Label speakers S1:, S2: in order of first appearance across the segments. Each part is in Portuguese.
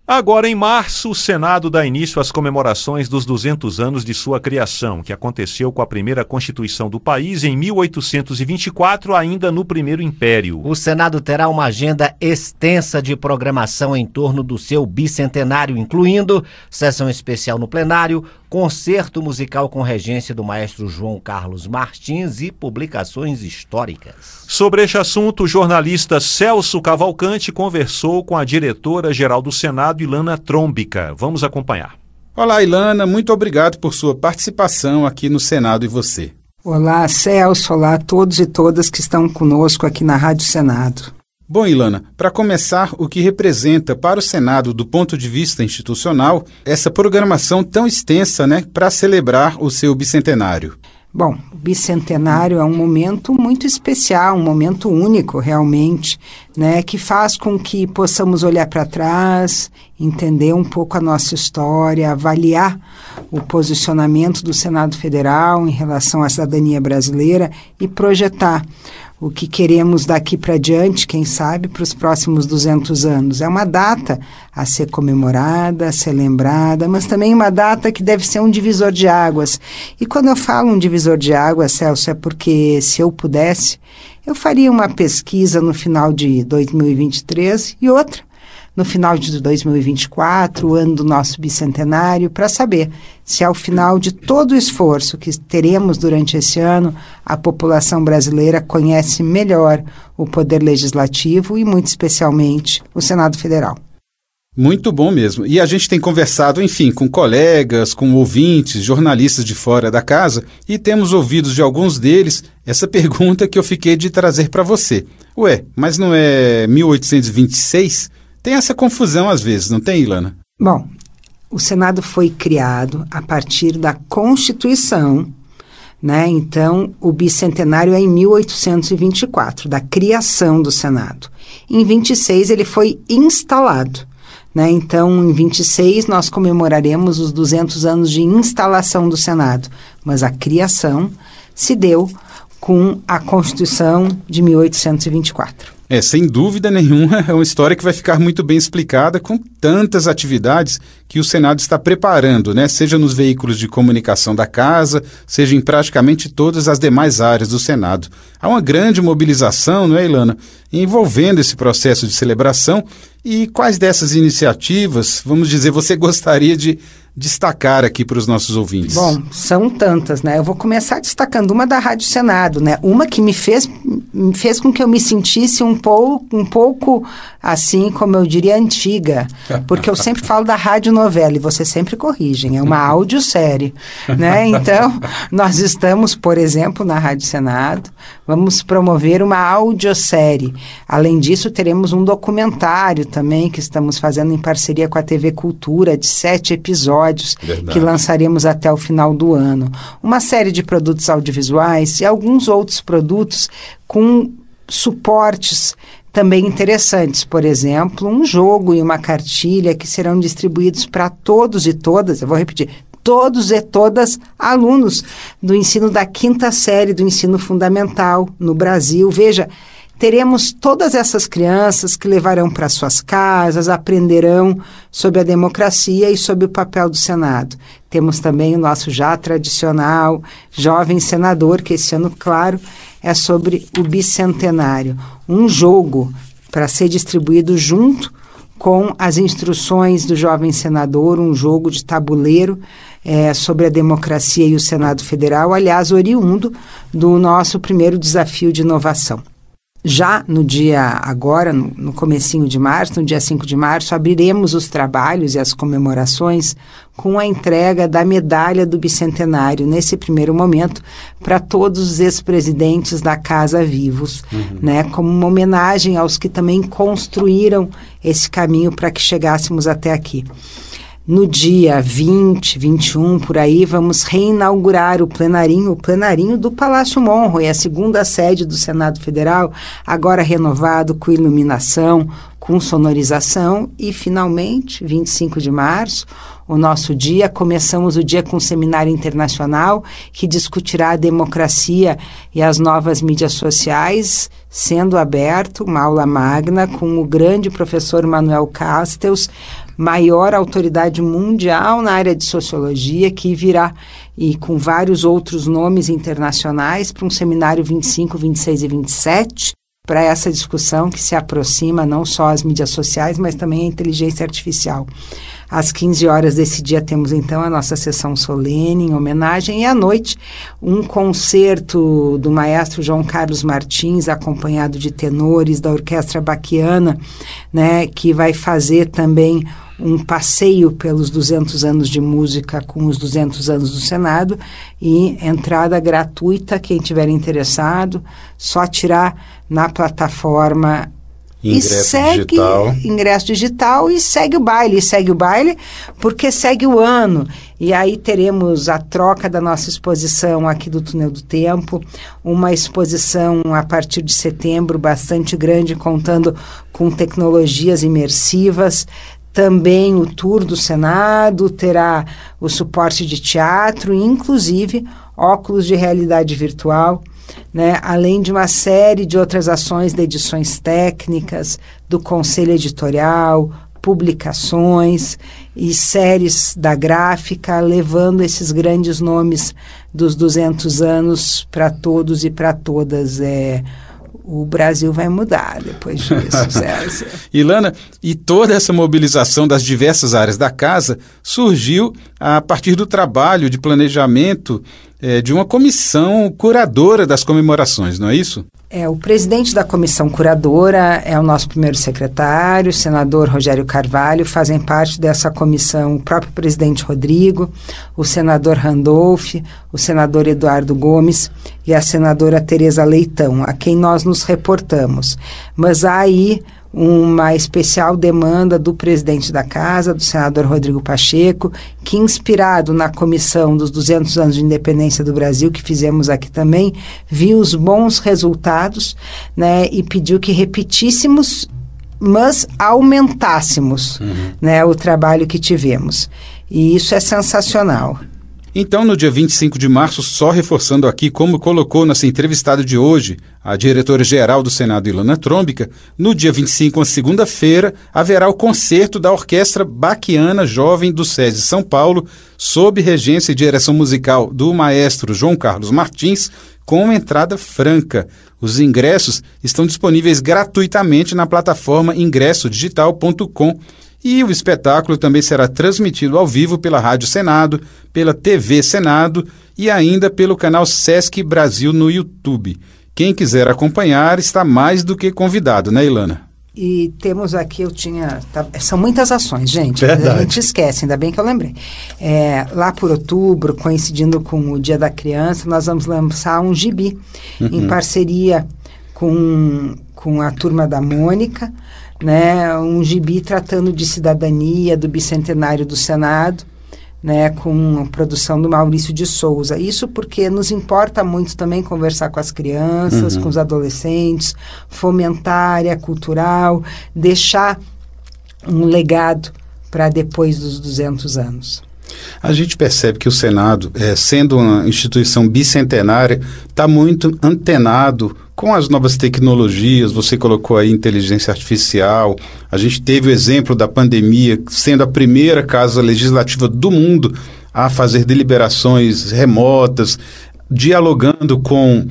S1: Agora, em março, o Senado dá início às comemorações dos 200 anos de sua criação, que aconteceu com a primeira Constituição do país em 1824, ainda no Primeiro Império.
S2: O Senado terá uma agenda extensa de programação em torno do seu bicentenário, incluindo sessão especial no plenário, concerto musical com regência do maestro João Carlos Martins e publicações históricas.
S1: Sobre este assunto, o jornalista Celso Cavalcante conversou com a diretora-geral do Senado, Ilana Trombica. Vamos acompanhar.
S3: Olá, Ilana, muito obrigado por sua participação aqui no Senado e você.
S4: Olá, Celso, olá a todos e todas que estão conosco aqui na Rádio Senado.
S3: Bom, Ilana, para começar, o que representa para o Senado, do ponto de vista institucional, essa programação tão extensa, para celebrar o seu bicentenário?
S4: Bom, o bicentenário é um momento muito especial, um momento único realmente, que faz com que possamos olhar para trás, entender um pouco a nossa história, avaliar o posicionamento do Senado Federal em relação à cidadania brasileira e projetar o que queremos daqui para diante, quem sabe, para os próximos 200 anos. É uma data a ser comemorada, a ser lembrada, mas também uma data que deve ser um divisor de águas. E quando eu falo um divisor de águas, Celso, é porque, se eu pudesse, eu faria uma pesquisa no final de 2023 e outra no final de 2024, o ano do nosso bicentenário, para saber se ao final de todo o esforço que teremos durante esse ano, a população brasileira conhece melhor o Poder Legislativo e, muito especialmente, o Senado Federal.
S3: Muito bom mesmo. E a gente tem conversado, com colegas, com ouvintes, jornalistas de fora da casa, e temos ouvido de alguns deles essa pergunta que eu fiquei de trazer para você. Ué, mas não é 1826? Tem essa confusão às vezes, não tem, Ilana?
S4: Bom, o Senado foi criado a partir da Constituição, Então, o bicentenário é em 1824, da criação do Senado. Em 26, ele foi instalado, Então, em 26, nós comemoraremos os 200 anos de instalação do Senado, mas a criação se deu com a Constituição de 1824.
S3: Sem dúvida nenhuma, é uma história que vai ficar muito bem explicada com tantas atividades que o Senado está preparando, Seja nos veículos de comunicação da Casa, seja em praticamente todas as demais áreas do Senado. Há uma grande mobilização, não é, Ilana, envolvendo esse processo de celebração. E quais dessas iniciativas, vamos dizer, você gostaria de destacar aqui para os nossos ouvintes?
S4: Bom, são tantas, Eu vou começar destacando uma da Rádio Senado, Uma que me fez com que eu me sentisse um pouco, assim, como eu diria, antiga, porque eu sempre falo da radionovela e vocês sempre corrigem, é uma audiosérie, Então, nós estamos, por exemplo, na Rádio Senado, vamos promover uma audiosérie. Além disso, teremos um documentário também que estamos fazendo em parceria com a TV Cultura, de 7 episódios,
S3: Verdade.
S4: Que lançaremos até o final do ano. Uma série de produtos audiovisuais e alguns outros produtos com suportes também interessantes. Por exemplo, um jogo e uma cartilha que serão distribuídos para todos e todas, eu vou repetir, todos e todas alunos do ensino da 5ª série do ensino fundamental no Brasil. Veja, teremos todas essas crianças que levarão para suas casas, aprenderão sobre a democracia e sobre o papel do Senado. Temos também o nosso já tradicional Jovem Senador, que esse ano, claro, é sobre o bicentenário. Um jogo para ser distribuído junto com as instruções do Jovem Senador, um jogo de tabuleiro sobre a democracia e o Senado Federal, aliás, oriundo do nosso primeiro desafio de inovação. Já no dia agora, no comecinho de março, no dia 5 de março, abriremos os trabalhos e as comemorações com a entrega da medalha do bicentenário, nesse primeiro momento, para todos os ex-presidentes da Casa vivos, como uma homenagem aos que também construíram esse caminho para que chegássemos até aqui. No dia 20, 21, por aí, vamos reinaugurar o plenarinho do Palácio Monroe, a 2ª sede do Senado Federal, agora renovado com iluminação, com sonorização e, finalmente, 25 de março, o nosso dia, começamos o dia com um seminário internacional que discutirá a democracia e as novas mídias sociais, sendo aberto uma aula magna com o grande professor Manuel Castells, maior autoridade mundial na área de sociologia, que virá, e com vários outros nomes internacionais, para um seminário 25, 26 e 27, para essa discussão que se aproxima não só às mídias sociais, mas também à inteligência artificial. Às 15 horas desse dia temos então a nossa sessão solene em homenagem, e à noite um concerto do maestro João Carlos Martins, acompanhado de tenores da Orquestra Bacchiana, né, que vai fazer também um passeio pelos 200 anos de música com os 200 anos do Senado, e entrada gratuita, quem tiver interessado, só tirar na plataforma ingresso digital, e segue o baile, porque segue o ano. E aí teremos a troca da nossa exposição aqui do Túnel do Tempo, uma exposição a partir de setembro bastante grande, contando com tecnologias imersivas. Também o tour do Senado terá o suporte de teatro, inclusive óculos de realidade virtual, né? Além de uma série de outras ações de edições técnicas, do conselho editorial, publicações e séries da gráfica, levando esses grandes nomes dos 200 anos para todos e para todas. O Brasil vai mudar depois disso, César.
S3: Ilana, e toda essa mobilização das diversas áreas da casa surgiu a partir do trabalho de planejamento de uma comissão curadora das comemorações, não é isso?
S4: O presidente da comissão curadora é o nosso primeiro secretário, o senador Rogério Carvalho. Fazem parte dessa comissão o próprio presidente Rodrigo, o senador Randolph, o senador Eduardo Gomes e a senadora Tereza Leitão, a quem nós nos reportamos. Mas há aí uma especial demanda do presidente da casa, do senador Rodrigo Pacheco, que, inspirado na comissão dos 200 anos de independência do Brasil, que fizemos aqui também, viu os bons resultados, né, e pediu que repetíssemos, mas aumentássemos, né, o trabalho que tivemos. E isso é sensacional.
S3: Então, no dia 25 de março, só reforçando aqui, como colocou nossa entrevistada de hoje, a diretora-geral do Senado, Ilana Trombica, no dia 25, uma segunda-feira, haverá o concerto da Orquestra Bacchiana Jovem do SESI São Paulo, sob regência e direção musical do maestro João Carlos Martins, com entrada franca. Os ingressos estão disponíveis gratuitamente na plataforma ingressodigital.com. E o espetáculo também será transmitido ao vivo pela Rádio Senado, pela TV Senado e ainda pelo canal Sesc Brasil no YouTube. Quem quiser acompanhar está mais do que convidado, né, Ilana?
S4: E temos aqui, são muitas ações, gente.
S3: Verdade.
S4: A gente esquece, ainda bem que eu lembrei. Lá por outubro, coincidindo com o Dia da Criança, nós vamos lançar um gibi em parceria com a Turma da Mônica, né, um gibi tratando de cidadania, do bicentenário do Senado, né, com a produção do Maurício de Souza. Isso porque nos importa muito também conversar com as crianças, com os adolescentes, fomentar a área cultural, deixar um legado para depois dos 200 anos.
S3: A gente percebe que o Senado, sendo uma instituição bicentenária, está muito antenado com as novas tecnologias. Você colocou aí inteligência artificial. A gente teve o exemplo da pandemia, sendo a primeira casa legislativa do mundo a fazer deliberações remotas, dialogando com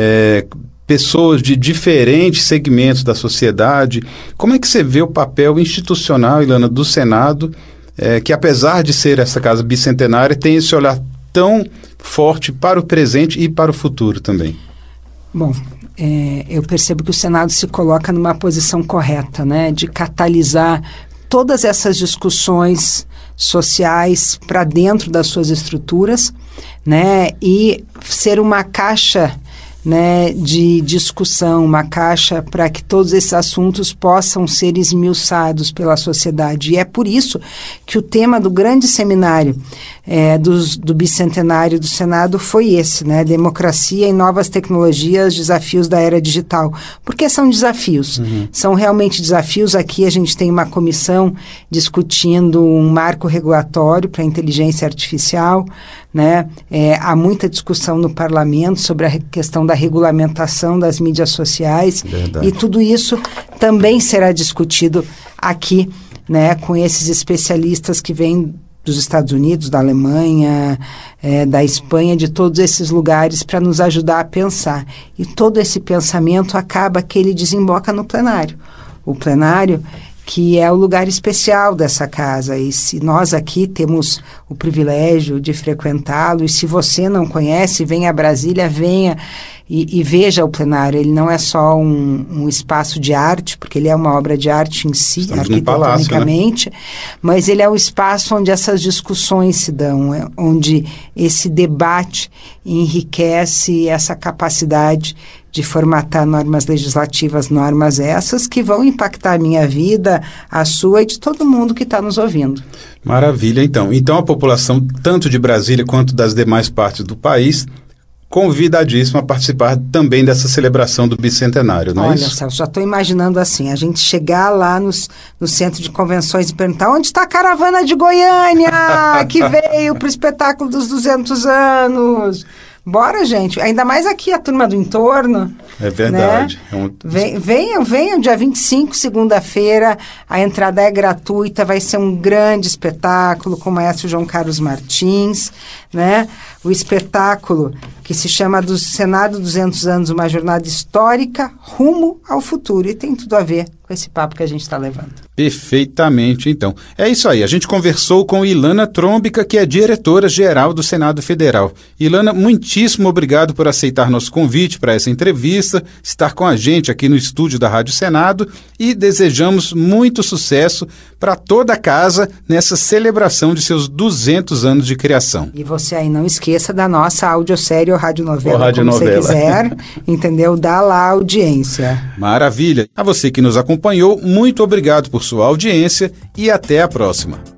S3: pessoas de diferentes segmentos da sociedade. Como é que você vê o papel institucional, Ilana, do Senado, que apesar de ser essa casa bicentenária, tem esse olhar tão forte para o presente e para o futuro também?
S4: Bom, eu percebo que o Senado se coloca numa posição correta, né, de catalisar todas essas discussões sociais para dentro das suas estruturas, né, e ser uma caixa, né, de discussão, uma caixa para que todos esses assuntos possam ser esmiuçados pela sociedade. E é por isso que o tema do grande seminário do bicentenário do Senado foi esse, né, democracia e novas tecnologias, desafios da era digital. Porque são desafios, são realmente desafios. Aqui a gente tem uma comissão discutindo um marco regulatório para a inteligência artificial, né? Há muita discussão no parlamento sobre a questão da regulamentação das mídias sociais.
S3: Verdade.
S4: E tudo isso também será discutido aqui né, com esses especialistas que vêm dos Estados Unidos, da Alemanha, da Espanha, de todos esses lugares para nos ajudar a pensar. E todo esse pensamento acaba que ele desemboca no plenário. O plenário, que é o lugar especial dessa casa, e se nós aqui temos o privilégio de frequentá-lo, e se você não conhece, venha a Brasília, venha e veja o plenário. Ele não é só um espaço de arte, porque ele é uma obra de arte em si, arquitetonicamente, né? Mas ele é o espaço onde essas discussões se dão, onde esse debate enriquece essa capacidade de formatar normas legislativas, normas essas que vão impactar a minha vida, a sua e de todo mundo que está nos ouvindo.
S3: Maravilha, então. Então a população, tanto de Brasília quanto das demais partes do país, convidadíssima a participar também dessa celebração do bicentenário, não é isso?
S4: Olha, Celso, já estou imaginando assim, a gente chegar lá no centro de convenções e perguntar: onde está a caravana de Goiânia que veio para o espetáculo dos 200 anos? Bora, gente. Ainda mais aqui, a turma do entorno.
S3: É verdade.
S4: Né? Venham, dia 25, segunda-feira. A entrada é gratuita, vai ser um grande espetáculo com o maestro João Carlos Martins, né? O espetáculo que se chama do Senado 200 anos, uma jornada histórica rumo ao futuro. E tem tudo a ver com esse papo que a gente está levando.
S3: Perfeitamente, então. É isso aí, a gente conversou com Ilana Trombica, que é diretora-geral do Senado Federal. Ilana, muitíssimo obrigado por aceitar nosso convite para essa entrevista, estar com a gente aqui no estúdio da Rádio Senado, e desejamos muito sucesso para toda a casa nessa celebração de seus 200 anos de criação.
S4: E você aí não esqueça da nossa audiosérie ou radionovela, como você quiser, entendeu? Dá lá a audiência.
S3: Maravilha. A você que nos acompanhou, muito obrigado por sua audiência e até a próxima.